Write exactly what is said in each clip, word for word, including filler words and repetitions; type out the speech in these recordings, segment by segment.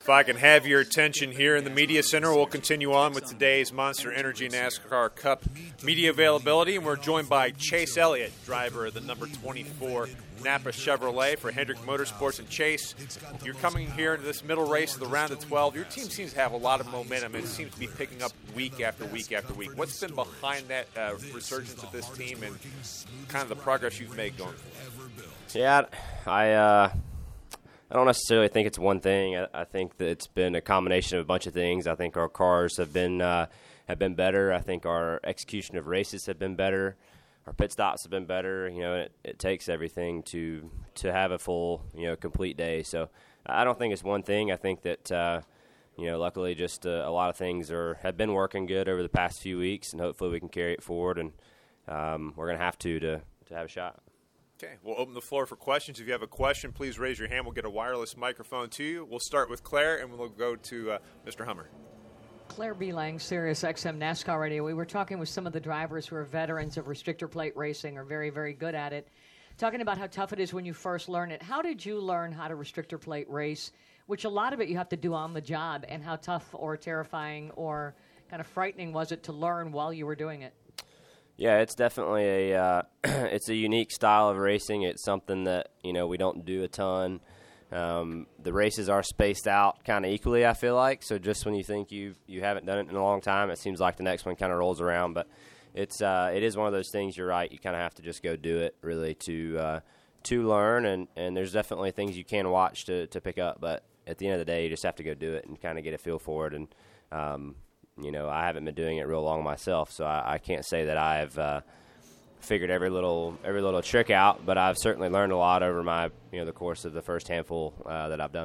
If I can have your attention here in the Media Center, we'll continue on with today's Monster Energy NASCAR Cup media availability. And we're joined by Chase Elliott, driver of the number twenty-four Napa Chevrolet for Hendrick Motorsports. And Chase, you're coming here into this middle race of the round of twelve. Your team seems to have a lot of momentum, and it seems to be picking up week after week after week. What's been behind that uh, resurgence of this team and kind of the progress you've made going forward? Yeah, I uh, I don't necessarily think it's one thing. I, I think that it's been a combination of a bunch of things. I think our cars have been uh, have been better. I think our execution of races have been better. Our pit stops have been better. You know, it, it takes everything to to have a full, you know, complete day. So I don't think it's one thing. I think that uh, you know, luckily, just uh, a lot of things are have been working good over the past few weeks, and hopefully we can carry it forward. And um, we're going to have to to to have a shot. Okay, we'll open the floor for questions. If you have a question, please raise your hand. We'll get a wireless microphone to you. We'll start with Claire, and we'll go to uh, Mister Hummer. Claire B. Lang, Sirius X M NASCAR Radio. We were talking with some of the drivers who are veterans of restrictor plate racing, are very, very good at it, talking about how tough it is when you first learn it. How did you learn how to restrictor plate race, which a lot of it you have to do on the job, and how tough or terrifying or kind of frightening was it to learn while you were doing it? Yeah, it's definitely a uh, it's a unique style of racing. It's something that, you know, we don't do a ton. Um, the races are spaced out kind of equally, I feel like. So just when you think you you haven't done it in a long time, it seems like the next one kind of rolls around. But it's uh, it is one of those things. You're right. You kind of have to just go do it really to uh, to learn. And, and there's definitely things you can watch to, to pick up. But at the end of the day, you just have to go do it and kind of get a feel for it. And um, you know, I haven't been doing it real long myself, so I, I can't say that I've uh, figured every little every little trick out, but I've certainly learned a lot over my you know the course of the first handful uh, that I've done.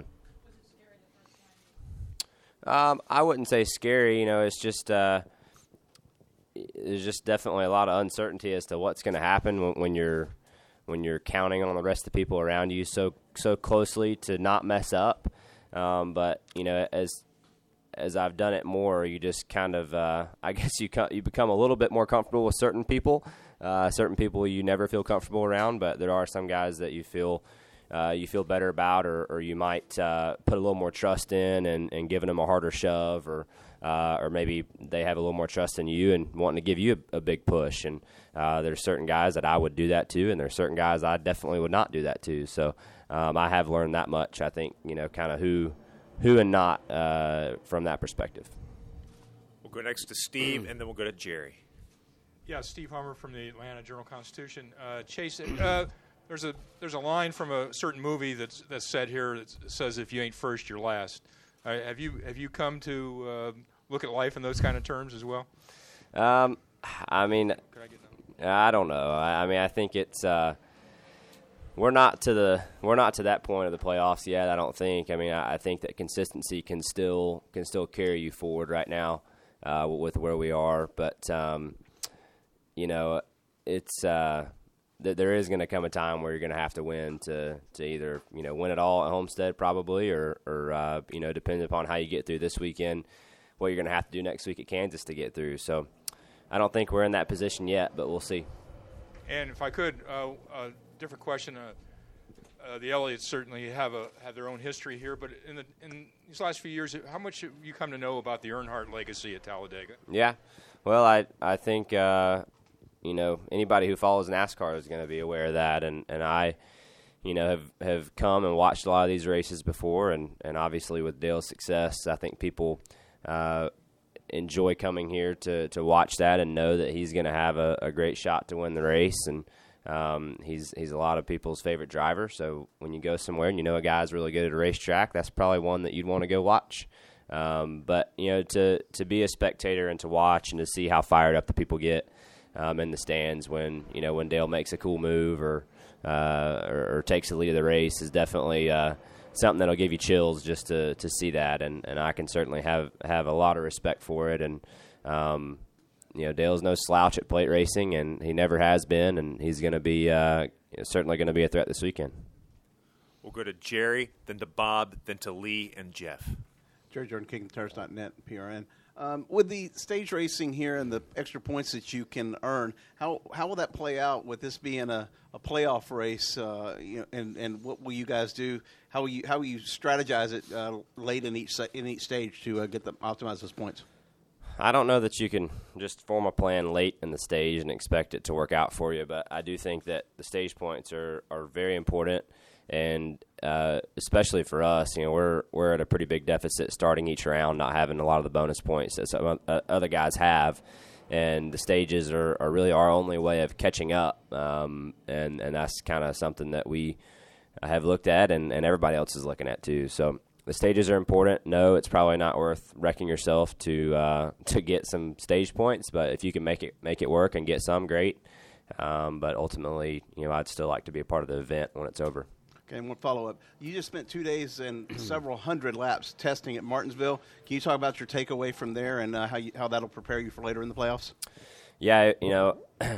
Um, I wouldn't say scary. You know, it's just uh, there's just definitely a lot of uncertainty as to what's going to happen when, when you're when you're counting on the rest of the people around you so so closely to not mess up. Um, but you know, as as I've done it more, you just kind of, uh, I guess you you become a little bit more comfortable with certain people. Uh, certain people you never feel comfortable around, but there are some guys that you feel uh, you feel better about, or, or you might uh, put a little more trust in and, and giving them a harder shove, or uh, or maybe they have a little more trust in you and wanting to give you a, a big push. And uh, there's certain guys that I would do that to, and there's certain guys I definitely would not do that to. So um, I have learned that much. I think, you know, kind of who. Who and not uh, from that perspective. We'll go next to Steve, and then we'll go to Jerry. Yeah, Steve Hummer from the Atlanta Journal-Constitution. Uh, Chase, uh, there's a there's a line from a certain movie that's that's said here that says, "If you ain't first, you're last." Uh, have you have you come to uh, look at life in those kind of terms as well? Um, I mean, Could I get that? I don't know. I, I mean, I think it's. Uh, We're not to the we're not to that point of the playoffs yet. I don't think. I mean, I, I think that consistency can still can still carry you forward right now uh, with where we are. But um, you know, it's uh, th- there is going to come a time where you're going to have to win to to either you know win it all at Homestead probably, or or uh, you know depending upon how you get through this weekend, what you're going to have to do next week at Kansas to get through. So I don't think we're in that position yet, but we'll see. And if I could. Uh, uh, Different question. Uh, uh, the Elliotts certainly have a have their own history here, but in the in these last few years, how much have you come to know about the Earnhardt legacy at Talladega? Yeah, well, I I think uh, you know anybody who follows NASCAR is going to be aware of that, and, and I, you know, have have come and watched a lot of these races before, and, and obviously with Dale's success, I think people uh, enjoy coming here to to watch that and know that he's going to have a, a great shot to win the race. And Um, he's he's a lot of people's favorite driver, so when you go somewhere and you know a guy's really good at a racetrack, that's probably one that you'd want to go watch. Um, but, you know, to, to be a spectator and to watch and to see how fired up the people get um, in the stands when, you know, when Dale makes a cool move or, uh, or, or takes the lead of the race is definitely uh, something that'll give you chills just to, to see that, and, and I can certainly have, have a lot of respect for it. And, um You know, Dale's no slouch at plate racing, and he never has been, and he's going to be uh, certainly going to be a threat this weekend. We'll go to Jerry, then to Bob, then to Lee and Jeff. Jerry Jordan, Kicking Tires dot net, P R N. Um, with the stage racing here and the extra points that you can earn, how how will that play out with this being a, a playoff race? Uh, you know, and, and what will you guys do? How will you how will you strategize it uh, late in each in each stage to uh, get the optimize those points? I don't know that you can just form a plan late in the stage and expect it to work out for you, but I do think that the stage points are, are very important, and uh, especially for us, you know, we're we're at a pretty big deficit starting each round, not having a lot of the bonus points that some uh, other guys have, and the stages are, are really our only way of catching up, um, and, and that's kind of something that we have looked at and, and everybody else is looking at too. So the stages are important. No, it's probably not worth wrecking yourself to uh, to get some stage points, but if you can make it make it work and get some, great. Um, but ultimately, you know, I'd still like to be a part of the event when it's over. Okay, and one follow-up. You just spent two days and several hundred laps testing at Martinsville. Can you talk about your takeaway from there and uh, how you, how that'll prepare you for later in the playoffs? Yeah, you know,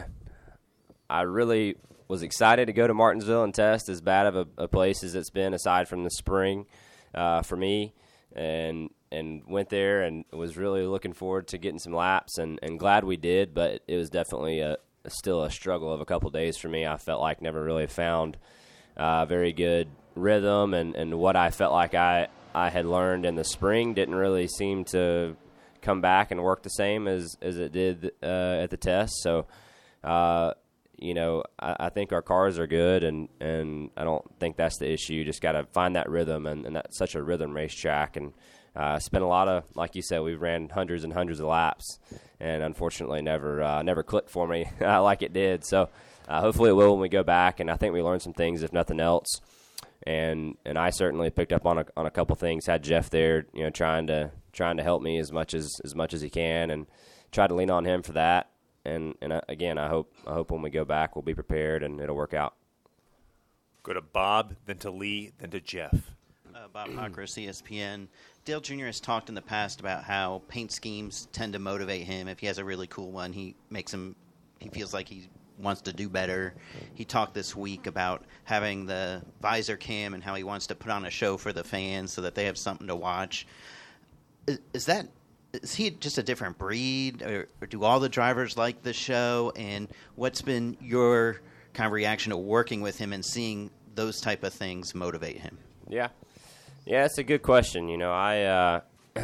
I really was excited to go to Martinsville and test, as bad of a, a place as it's been aside from the spring uh, for me, and and went there and was really looking forward to getting some laps, and, and glad we did, but it was definitely a, still a struggle of a couple days for me. I felt like never really found uh, very good rhythm, and, and what I felt like I, I had learned in the spring didn't really seem to come back and work the same as, as it did uh, at the test. So, uh, you know, I, I think our cars are good, and, and I don't think that's the issue. You just got to find that rhythm, and, and that's such a rhythm racetrack. And uh, spent a lot of, like you said, we ran hundreds and hundreds of laps, and unfortunately never uh, never clicked for me like it did. So uh, hopefully it will when we go back, and I think we learned some things, if nothing else. And and I certainly picked up on a on a couple things. Had Jeff there, you know, trying to trying to help me as much as as much as he can, and tried to lean on him for that. And and uh, again, I hope I hope when we go back we'll be prepared and it'll work out. Go to Bob, then to Lee, then to Jeff. Uh, Bob Cockris, E S P N. Dale Junior has talked in the past about how paint schemes tend to motivate him. If he has a really cool one, he makes him. He feels like he wants to do better. He talked this week about having the visor cam and how he wants to put on a show for the fans so that they have something to watch. Is, is that is he just a different breed, or, or do all the drivers like the show? And what's been your kind of reaction to working with him and seeing those type of things motivate him? Yeah, yeah, it's a good question. You know, I uh,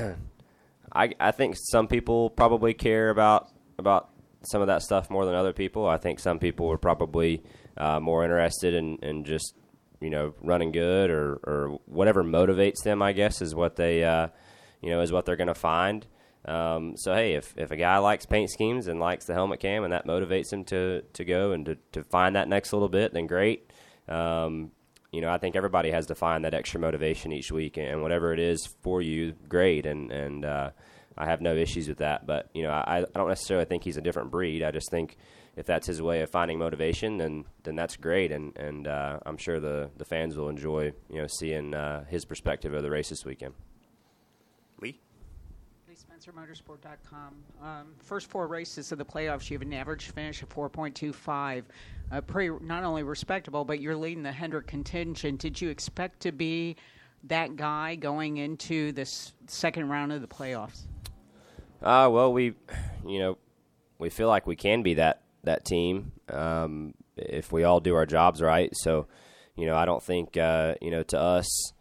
I I think some people probably care about about. some of that stuff more than other people. I think some people were probably uh, more interested in, in just, you know, running good or, or whatever motivates them, I guess, is what they, uh, you know, is what they're going to find. Um, so, hey, if, if a guy likes paint schemes and likes the helmet cam and that motivates him to, to go and to, to find that next little bit, then great. Um, you know, I think everybody has to find that extra motivation each week, and whatever it is for you, great. And, and, uh, I have no issues with that, but you know, I, I don't necessarily think he's a different breed. I just think if that's his way of finding motivation, then then that's great, and and uh, I'm sure the, the fans will enjoy, you know, seeing uh, his perspective of the race this weekend. Lee? Lee Spencer, motorsport dot com. Um, first four races of the playoffs, you have an average finish of four point two five. Uh, pretty not only respectable, but you're leading the Hendrick contingent. Did you expect to be that guy going into this second round of the playoffs? Uh, well, we, you know, we feel like we can be that, that team um, if we all do our jobs right. So, you know, I don't think, uh, you know, to us,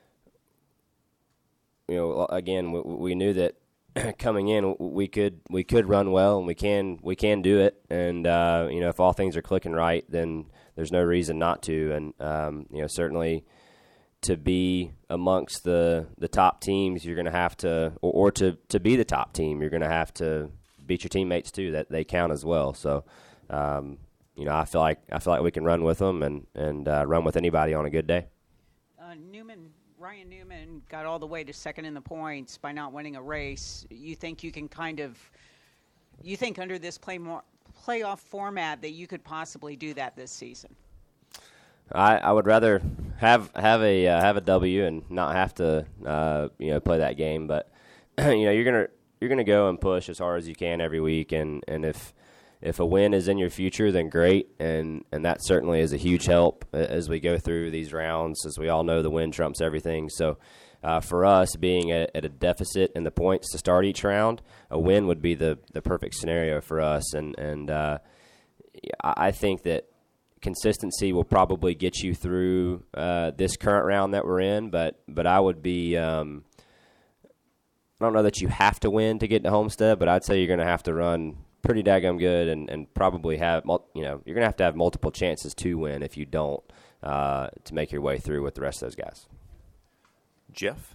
you know, again, we, we knew that coming in we could we could run well, and we can we can do it. And, uh, you know, if all things are clicking right, then there's no reason not to. And, um, you know, certainly to be amongst the, the top teams, you're going to have to, or, or to, to be the top team, you're going to have to beat your teammates too. That they count as well. So, um, you know, I feel like I feel like we can run with them and and uh, run with anybody on a good day. Uh, Newman, Ryan Newman got all the way to second in the points by not winning a race. You think you can kind of, you think under this play more, playoff format that you could possibly do that this season? I, I would rather have have a uh, have a W and not have to uh, you know play that game. But you know you're gonna you're gonna go and push as hard as you can every week, and, and if if a win is in your future, then great, and, and that certainly is a huge help as we go through these rounds. As we all know, the win trumps everything. So uh, for us, being at, at a deficit in the points to start each round, a win would be the, the perfect scenario for us. And, and uh, I think that consistency will probably get you through uh, this current round that we're in, but but I would be um, I don't know that you have to win to get to Homestead, but I'd say you're going to have to run pretty daggum good and, and probably have you know you're going to have to have multiple chances to win if you don't uh, to make your way through with the rest of those guys. Jeff?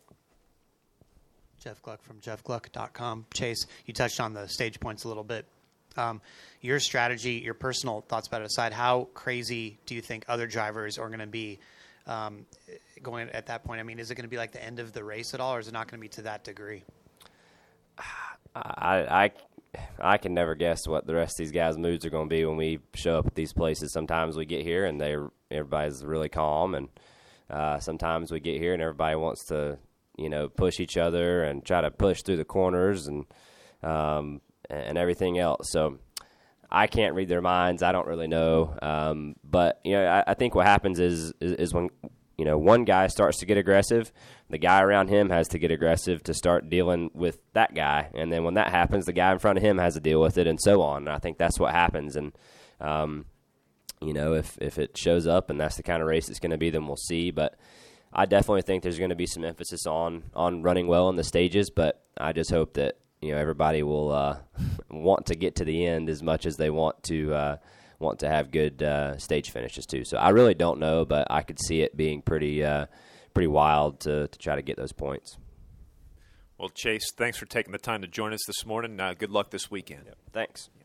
Jeff Gluck from jeff gluck dot com. Chase, you touched on the stage points a little bit. Um, your strategy, your personal thoughts about it aside, how crazy do you think other drivers are going to be um, going at that point? I mean, is it going to be like the end of the race at all, or is it not going to be to that degree? I, I, I can never guess what the rest of these guys' moods are going to be when we show up at these places. Sometimes we get here and they everybody's really calm, and uh, sometimes we get here and everybody wants to, you know, push each other and try to push through the corners and um, and everything else. So I can't read their minds. I don't really know. Um, but, you know, I, I think what happens is, is is when, you know, one guy starts to get aggressive, the guy around him has to get aggressive to start dealing with that guy. And then when that happens, the guy in front of him has to deal with it and so on. And I think that's what happens. And, um, you know, if, if it shows up and that's the kind of race it's going to be, then we'll see. But I definitely think there's going to be some emphasis on, on running well in the stages. But I just hope that, you know, everybody will uh, want to get to the end as much as they want to uh, want to have good uh, stage finishes too. So I really don't know, but I could see it being pretty uh, pretty wild to, to try to get those points. Well, Chase, thanks for taking the time to join us this morning. Uh, good luck this weekend. Yep. Thanks.